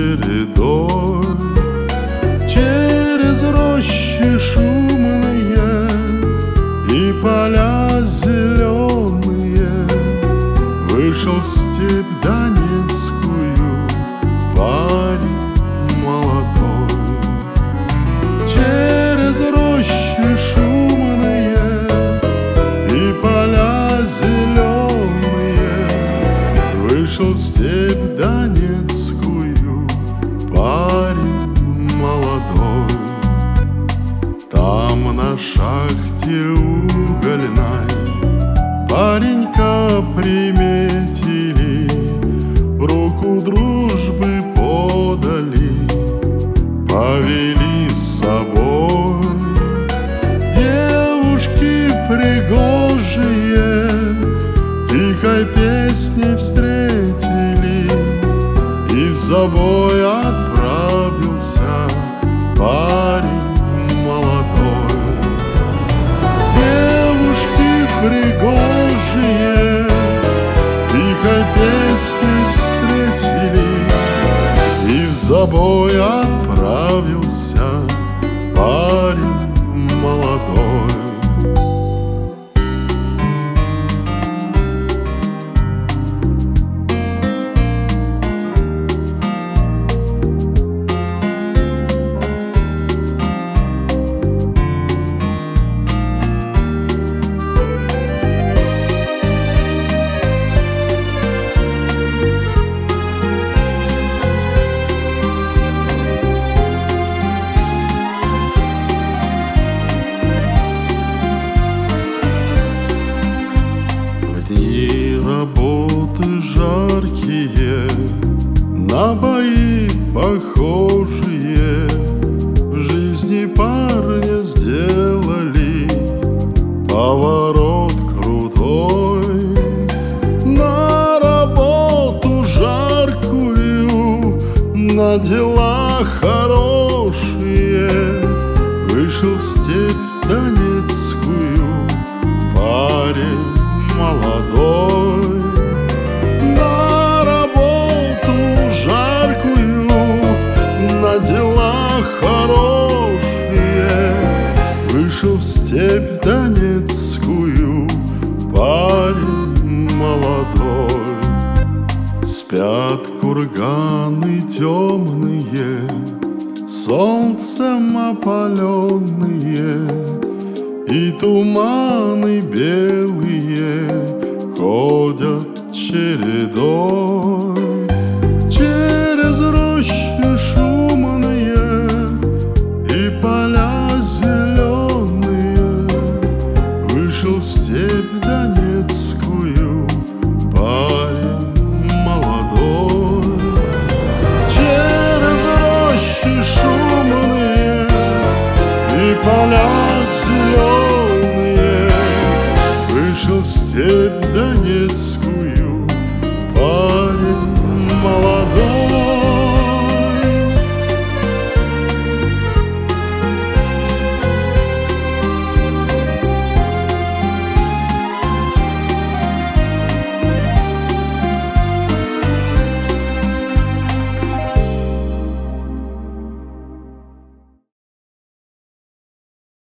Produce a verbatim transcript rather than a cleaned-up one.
чередой. Через рощи шумные и поля зеленые вышел в степь донецкую парень молодой. Через рощи шумные и поля зеленые вышел в степь донецкую парень молодой. Там на шахте угольной паренька приметили, руку дружбы подали, повели с собой. Девушки пригожие тихой песней встретили, и в забой отправился парень молодой. Девушки пригожие тихой песней встретили, и в забой отправился парень молодой. Дни работы жаркие, на бои похожие, в жизни парня сделали поворот крутой. На работу жаркую, на дела хорошие вышел в степь донецкую парень молодой. На работу жаркую, на дела хорошие вышел в степь донецкую парень молодой. Спят курганы темные, солнцем опаленные, и туманы белые ходят чередой. Через рощи шумные и поля зеленые вышел в степь донецкую парень молодой. Через рощи шумные и поля зеленые вышел в степь донецкую